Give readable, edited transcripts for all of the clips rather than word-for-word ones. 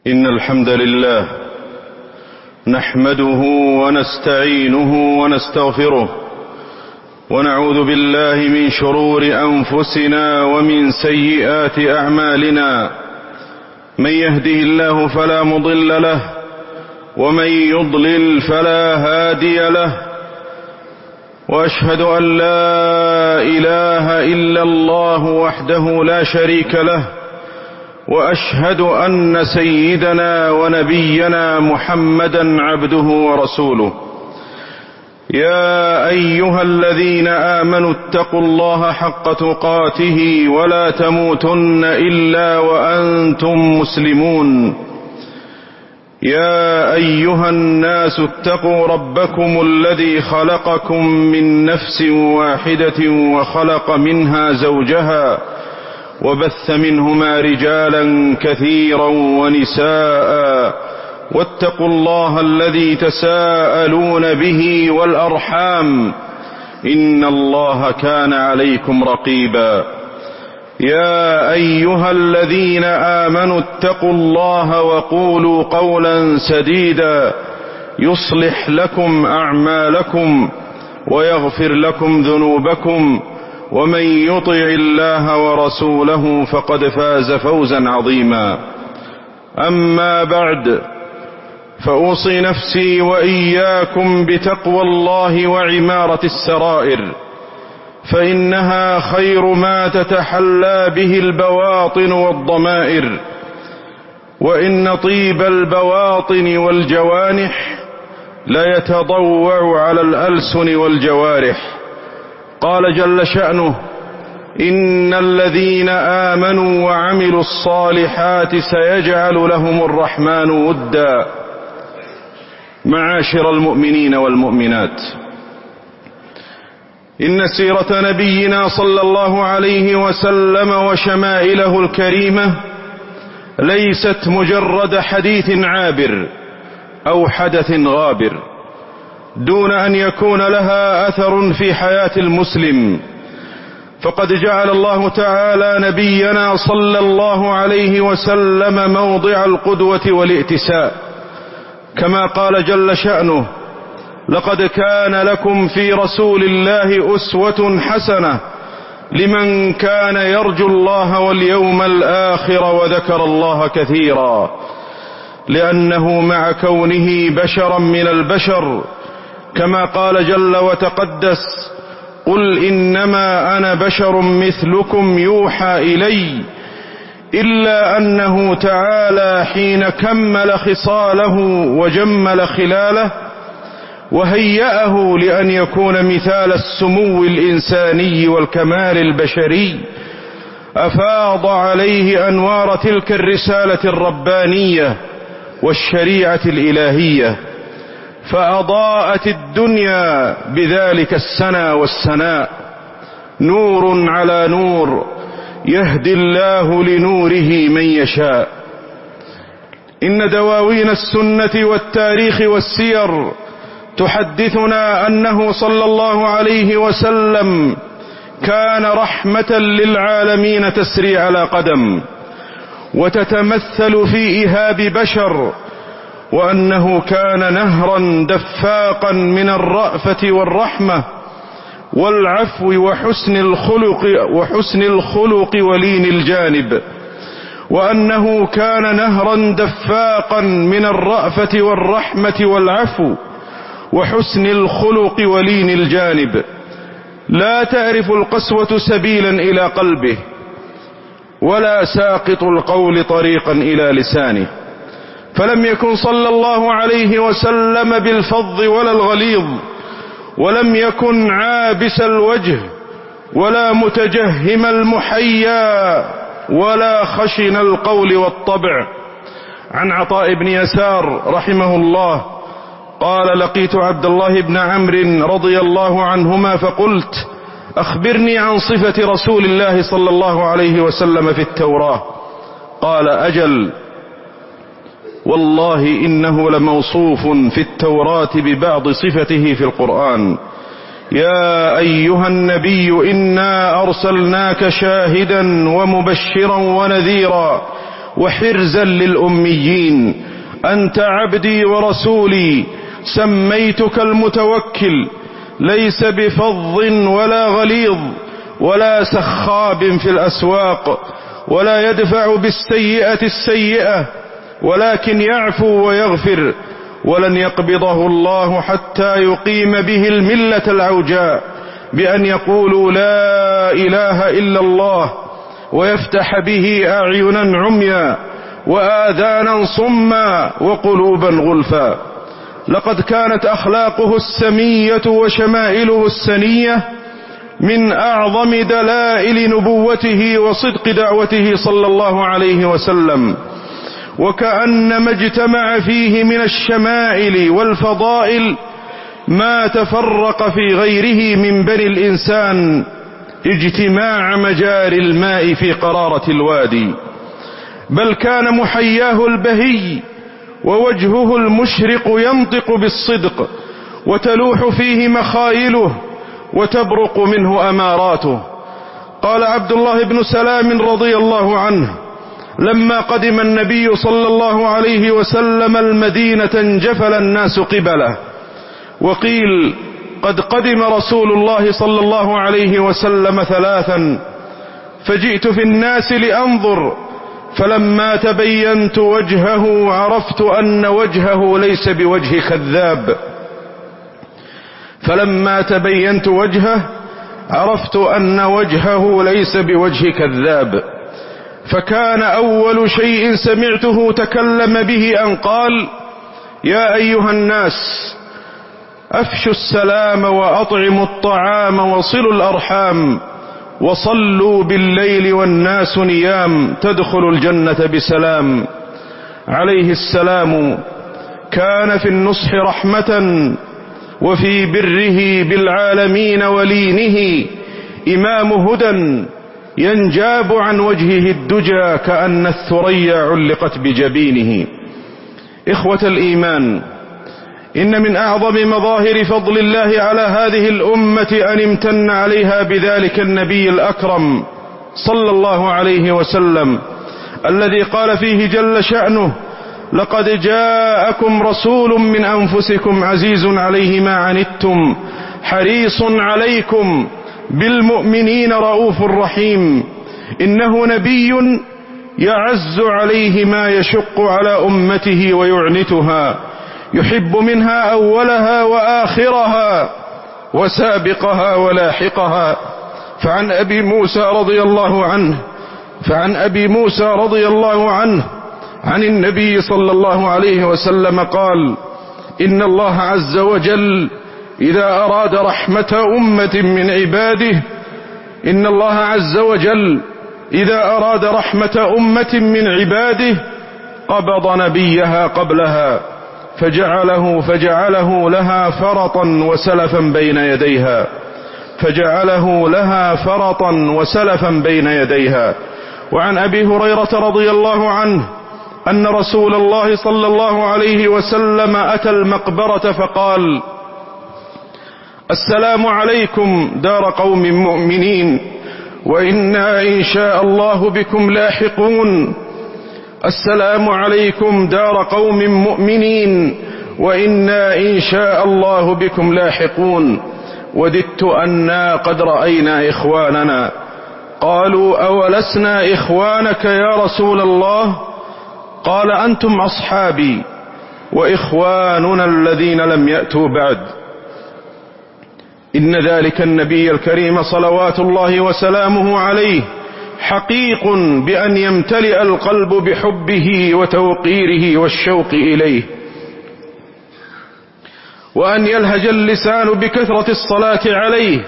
إن الحمد لله نحمده ونستعينه ونستغفره ونعوذ بالله من شرور أنفسنا ومن سيئات أعمالنا. من يهده الله فلا مضل له ومن يضلل فلا هادي له، وأشهد أن لا إله إلا الله وحده لا شريك له، وأشهد أن سيدنا ونبينا محمدا عبده ورسوله. يا أيها الذين آمنوا اتقوا الله حق تقاته ولا تموتن إلا وأنتم مسلمون. يا أيها الناس اتقوا ربكم الذي خلقكم من نفس واحدة وخلق منها زوجها وبث منهما رجالا كثيرا ونساء، واتقوا الله الذي تساءلون به والأرحام إن الله كان عليكم رقيبا. يا أيها الذين آمنوا اتقوا الله وقولوا قولا سديدا يصلح لكم أعمالكم ويغفر لكم ذنوبكم، ومن يطع الله ورسوله فقد فاز فوزا عظيما. أما بعد، فأوصي نفسي وإياكم بتقوى الله وعمارة السرائر، فإنها خير ما تتحلى به البواطن والضمائر، وإن طيب البواطن والجوانح لا يتضوع على الألسن والجوارح. قال جل شأنه: إن الذين آمنوا وعملوا الصالحات سيجعل لهم الرحمن ودا. معاشر المؤمنين والمؤمنات، إن سيرة نبينا صلى الله عليه وسلم وشمائله الكريمة ليست مجرد حديث عابر أو حدث غابر، دون أن يكون لها أثر في حياة المسلم. فقد جعل الله تعالى نبينا صلى الله عليه وسلم موضع القدوة والائتساء، كما قال جل شأنه: لقد كان لكم في رسول الله أسوة حسنة لمن كان يرجو الله واليوم الآخر وذكر الله كثيرا، لأنه مع كونه بشرا من البشر، كما قال جل وتقدس: قل إنما أنا بشر مثلكم يوحى إلي، إلا أنه تعالى حين كمل خصاله وجمل خلاله وهيأه لأن يكون مثال السمو الإنساني والكمال البشري، أفاض عليه أنوار تلك الرسالة الربانية والشريعة الإلهية، فأضاءت الدنيا بذلك السنا والسناء، نور على نور يهدي الله لنوره من يشاء. إن دواوين السنة والتاريخ والسير تحدثنا أنه صلى الله عليه وسلم كان رحمة للعالمين تسري على قدم وتتمثل في إيهاب بشر، وأنه كان نهرا دفاقا من الرأفة والرحمة والعفو وحسن الخلق ولين الجانب، وأنه كان نهرا دفاقا من الرأفة والرحمة والعفو وحسن الخلق ولين الجانب، لا تعرف القسوة سبيلا إلى قلبه، ولا ساقط القول طريقا إلى لسانه. فلم يكن صلى الله عليه وسلم بالفظ ولا الغليظ، ولم يكن عابس الوجه ولا متجهم المحيا ولا خشن القول والطبع. عن عطاء بن يسار رحمه الله قال: لقيت عبد الله بن عمرو رضي الله عنهما فقلت: أخبرني عن صفة رسول الله صلى الله عليه وسلم في التوراة. قال: أجل، والله إنه لموصوف في التوراة ببعض صفته في القرآن: يا أيها النبي إنا أرسلناك شاهدا ومبشرا ونذيرا وحرزا للأميين. أنت عبدي ورسولي سميتك المتوكل، ليس بفظ ولا غليظ ولا سخاب في الأسواق، ولا يدفع بالسيئة السيئة، ولكن يعفو ويغفر، ولن يقبضه الله حتى يقيم به الملة العوجاء بأن يقولوا لا إله إلا الله، ويفتح به أعينا عميا وآذانا صما وقلوبا غلفا. لقد كانت أخلاقه السمية وشمائله السنية من أعظم دلائل نبوته وصدق دعوته صلى الله عليه وسلم، وكأنما اجتمع فيه من الشمائل والفضائل ما تفرق في غيره من بني الإنسان اجتماع مجاري الماء في قرارة الوادي. بل كان محياه البهي ووجهه المشرق ينطق بالصدق، وتلوح فيه مخايله وتبرق منه أماراته. قال عبد الله بن سلام رضي الله عنه: لما قدم النبي صلى الله عليه وسلم المدينة انجفل الناس قبله، وقيل قد قدم رسول الله صلى الله عليه وسلم ثلاثا، فجئت في الناس لأنظر، فلما تبينت وجهه عرفت أن وجهه ليس بوجه كذاب. فلما تبينت وجهه عرفت أن وجهه ليس بوجه كذاب. فكان أول شيء سمعته تكلم به أن قال: يا أيها الناس، أفشوا السلام وأطعموا الطعام وصلوا الأرحام وصلوا بالليل والناس نيام تدخلوا الجنة بسلام. عليه السلام كان في النصح رحمة، وفي بره بالعالمين ولينه إمام هدى ينجاب عن وجهه الدجى كأن الثريا علقت بجبينه. إخوة الإيمان، إن من أعظم مظاهر فضل الله على هذه الأمة أن امتن عليها بذلك النبي الأكرم صلى الله عليه وسلم، الذي قال فيه جل شأنه: لقد جاءكم رسول من أنفسكم عزيز عليه ما عنتم حريص عليكم بالمؤمنين رؤوف رحيم. إنه نبي يعز عليه ما يشق على أمته ويعنتها، يحب منها أولها وآخرها وسابقها ولاحقها. فعن أبي موسى رضي الله عنه عن النبي صلى الله عليه وسلم قال: إن الله عز وجل إذا أراد رحمة أمة من عباده قبض نبيها قبلها فجعله لها فرطا وسلفا بين يديها. وعن أبي هريرة رضي الله عنه أن رسول الله صلى الله عليه وسلم أتى المقبرة فقال: السلام عليكم دار قوم مؤمنين وإنا إن شاء الله بكم لاحقون. السلام عليكم دار قوم مؤمنين وإنا إن شاء الله بكم لاحقون. وددت أنا قد رأينا إخواننا. قالوا: أولسنا إخوانك يا رسول الله؟ قال: أنتم أصحابي وإخواننا الذين لم يأتوا بعد. إن ذلك النبي الكريم صلوات الله وسلامه عليه حقيق بأن يمتلئ القلب بحبه وتوقيره والشوق إليه، وأن يلهج اللسان بكثرة الصلاة عليه.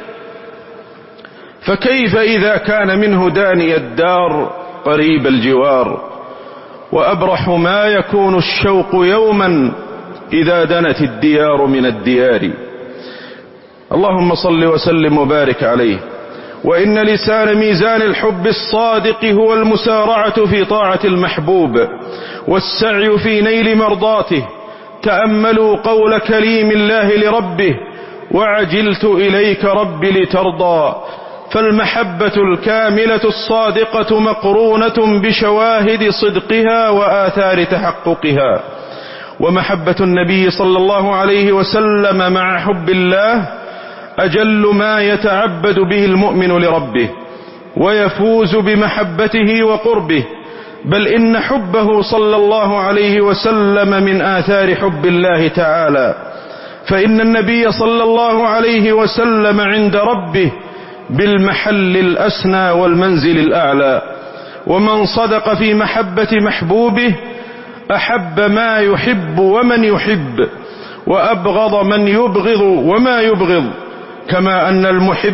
فكيف إذا كان منه داني الدار قريب الجوار؟ وأبرح ما يكون الشوق يوما إذا دنت الديار من الديار. اللهم صل وسلم وبارك عليه. وإن لسان ميزان الحب الصادق هو المسارعة في طاعة المحبوب والسعي في نيل مرضاته. تأملوا قول كليم الله لربه: وعجلت إليك رب لترضى. فالمحبة الكاملة الصادقة مقرونة بشواهد صدقها وآثار تحققها. ومحبة النبي صلى الله عليه وسلم مع حب الله أجل ما يتعبد به المؤمن لربه ويفوز بمحبته وقربه، بل إن حبه صلى الله عليه وسلم من آثار حب الله تعالى، فإن النبي صلى الله عليه وسلم عند ربه بالمحل الأسنى والمنزل الأعلى. ومن صدق في محبة محبوبه أحب ما يحب ومن يحب، وأبغض من يبغض وما يبغض، كما أن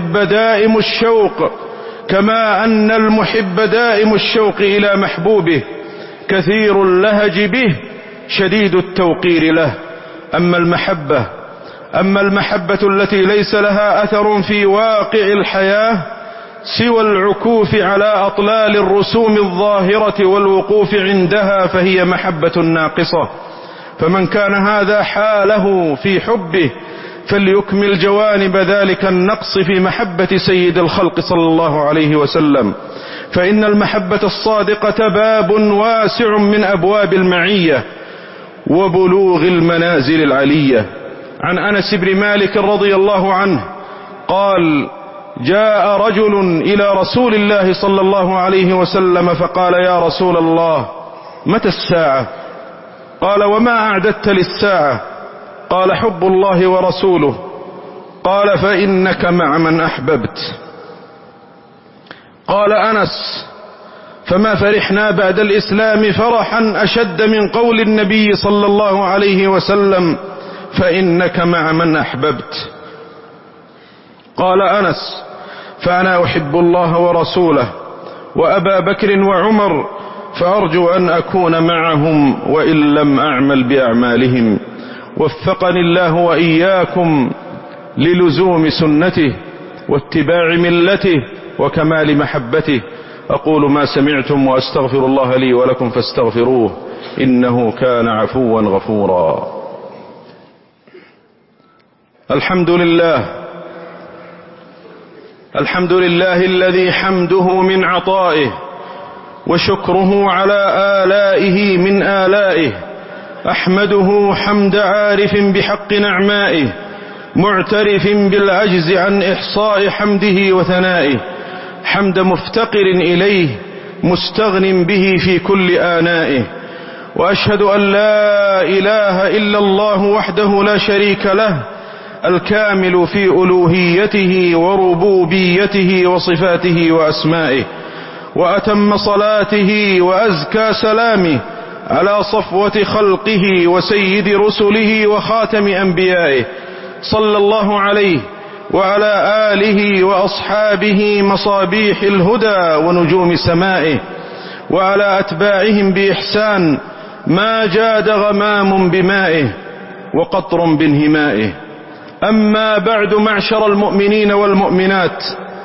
المحب دائم الشوق إلى محبوبه، كثير اللهج به، شديد التوقير له. أما المحبة التي ليس لها أثر في واقع الحياة سوى العكوف على أطلال الرسوم الظاهرة والوقوف عندها، فهي محبة ناقصة. فمن كان هذا حاله في حبه فليكمل جوانب ذلك النقص في محبة سيد الخلق صلى الله عليه وسلم، فإن المحبة الصادقة باب واسع من أبواب المعية وبلوغ المنازل العلية. عن أنس بن مالك رضي الله عنه قال: جاء رجل إلى رسول الله صلى الله عليه وسلم فقال: يا رسول الله، متى الساعة؟ قال: وما أعددت للساعة؟ قال: حب الله ورسوله. قال: فإنك مع من أحببت. قال أنس: فما فرحنا بعد الإسلام فرحا أشد من قول النبي صلى الله عليه وسلم: فإنك مع من أحببت. قال أنس: فأنا أحب الله ورسوله وأبا بكر وعمر، فأرجو أن أكون معهم وإن لم أعمل بأعمالهم. وفقني الله وإياكم للزوم سنته واتباع ملته وكمال محبته. أقول ما سمعتم وأستغفر الله لي ولكم فاستغفروه إنه كان عفوا غفورا. الحمد لله الذي حمده من عطائه وشكره على آلائه من آلائه. أحمده حمد عارف بحق نعمائه، معترف بالعجز عن إحصاء حمده وثنائه، حمد مفتقر إليه مستغن به في كل آنائه. وأشهد أن لا إله إلا الله وحده لا شريك له، الكامل في ألوهيته وربوبيته وصفاته وأسمائه. وأتم صلاته وأزكى سلامه على صفوة خلقه وسيد رسله وخاتم أنبيائه، صلى الله عليه وعلى آله وأصحابه مصابيح الهدى ونجوم سمائه، وعلى أتباعهم بإحسان ما جاد غمام بمائه وقطر بانهمائه. أما بعد، معشر المؤمنين والمؤمنات،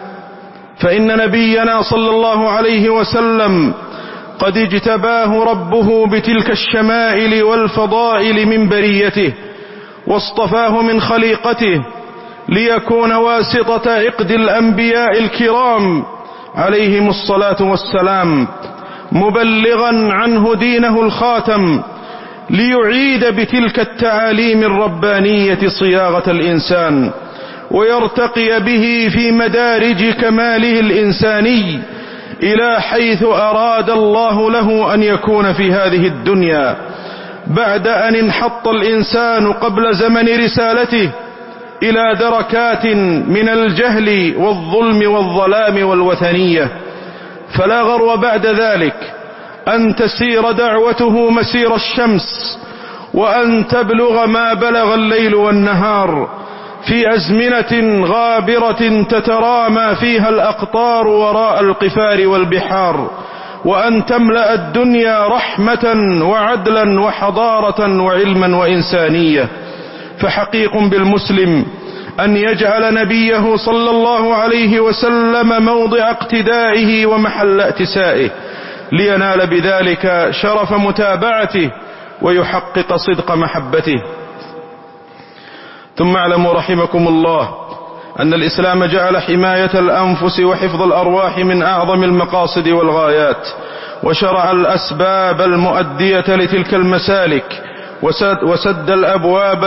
فإن نبينا صلى الله عليه وسلم قد اجتباه ربه بتلك الشمائل والفضائل من بريته، واصطفاه من خليقته ليكون واسطة عقد الأنبياء الكرام عليهم الصلاة والسلام، مبلغا عنه دينه الخاتم، ليعيد بتلك التعاليم الربانية صياغة الإنسان، ويرتقي به في مدارج كماله الإنساني إلى حيث أراد الله له أن يكون في هذه الدنيا، بعد أن انحط الإنسان قبل زمن رسالته إلى دركات من الجهل والظلم والظلام والوثنية. فلا غرو بعد ذلك أن تسير دعوته مسير الشمس، وأن تبلغ ما بلغ الليل والنهار، في أزمنة غابرة تترامى فيها الأقطار وراء القفار والبحار، وأن تملأ الدنيا رحمة وعدلا وحضارة وعلما وإنسانية. فحقيق بالمسلم أن يجعل نبيه صلى الله عليه وسلم موضع اقتدائه ومحل اتسائه، لينال بذلك شرف متابعته ويحقق صدق محبته. ثم اعلموا رحمكم الله أن الإسلام جعل حماية الأنفس وحفظ الأرواح من أعظم المقاصد والغايات، وشرع الأسباب المؤدية لتلك المسالك، وسد الأبواب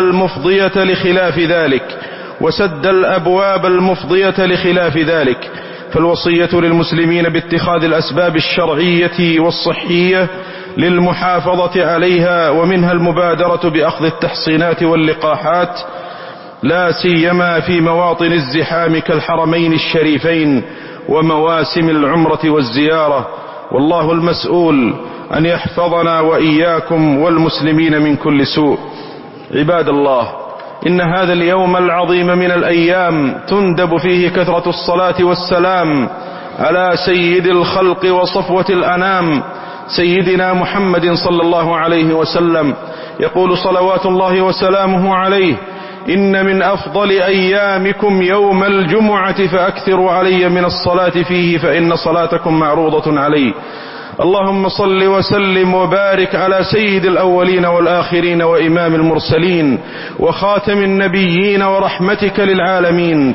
المفضية لخلاف ذلك. فالوصية للمسلمين باتخاذ الأسباب الشرعية والصحية للمحافظة عليها، ومنها المبادرة بأخذ التحصينات واللقاحات، لا سيما في مواطن الزحام كالحرمين الشريفين ومواسم العمرة والزيارة. والله المسؤول أن يحفظنا وإياكم والمسلمين من كل سوء. عباد الله، إن هذا اليوم العظيم من الأيام تندب فيه كثرة الصلاة والسلام على سيد الخلق وصفوة الأنام، سيدنا محمد صلى الله عليه وسلم. يقول صلوات الله وسلامه عليه: إن من أفضل أيامكم يوم الجمعة فأكثروا علي من الصلاة فيه فإن صلاتكم معروضة علي. اللهم صل وسلم وبارك على سيد الأولين والآخرين وإمام المرسلين وخاتم النبيين ورحمتك للعالمين،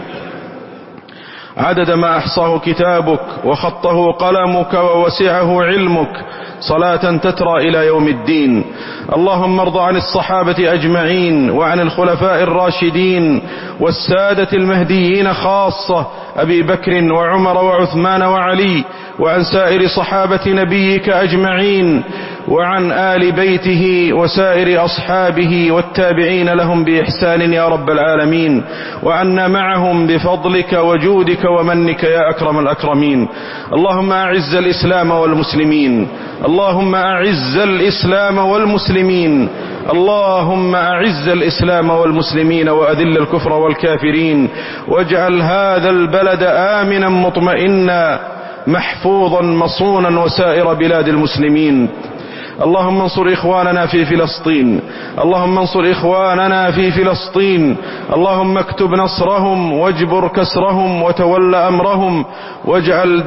عدد ما أحصاه كتابك وخطه قلمك ووسعه علمك، صلاة تترى إلى يوم الدين. اللهم ارض عن الصحابة أجمعين، وعن الخلفاء الراشدين والسادة المهديين خاصة، أبي بكر وعمر وعثمان وعلي، وعن سائر صحابة نبيك أجمعين، وعن آل بيته وسائر أصحابه والتابعين لهم بإحسان يا رب العالمين، وعنا معهم بفضلك وجودك ومنك يا أكرم الأكرمين. اللهم أعز الإسلام والمسلمين، اللهم أعز الإسلام والمسلمين، اللهم أعز الإسلام والمسلمين وأذل الكفر والكافرين، واجعل هذا البلد آمنا مطمئنا محفوظا مصونا وسائر بلاد المسلمين. اللهم انصر إخواننا في فلسطين، اللهم انصر إخواننا في فلسطين، اللهم اكتب نصرهم واجبر كسرهم وتول أمرهم، واجعل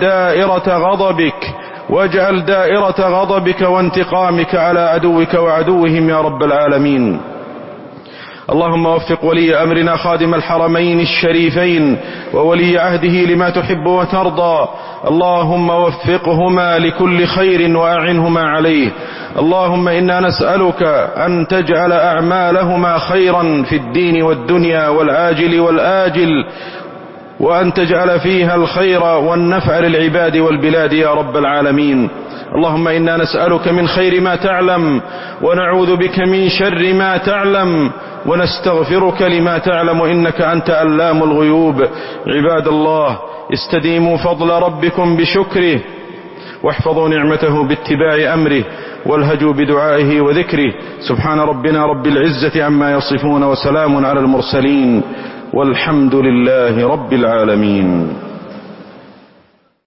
دائرة غضبك وانتقامك على عدوك وعدوهم يا رب العالمين. اللهم وفق ولي أمرنا خادم الحرمين الشريفين وولي عهده لما تحب وترضى، اللهم وفقهما لكل خير وأعنهما عليه. اللهم إنا نسألك أن تجعل أعمالهما خيرا في الدين والدنيا والعاجل والآجل، وأن تجعل فيها الخير والنفع للعباد والبلاد يا رب العالمين. اللهم إنا نسألك من خير ما تعلم، ونعوذ بك من شر ما تعلم، ونستغفرك لما تعلم، إنك أنت علام الغيوب. عباد الله، استديموا فضل ربكم بشكره، واحفظوا نعمته باتباع أمره، والهجوا بدعائه وذكره. سبحان ربنا رب العزة عما يصفون، وسلام على المرسلين، والحمد لله رب العالمين.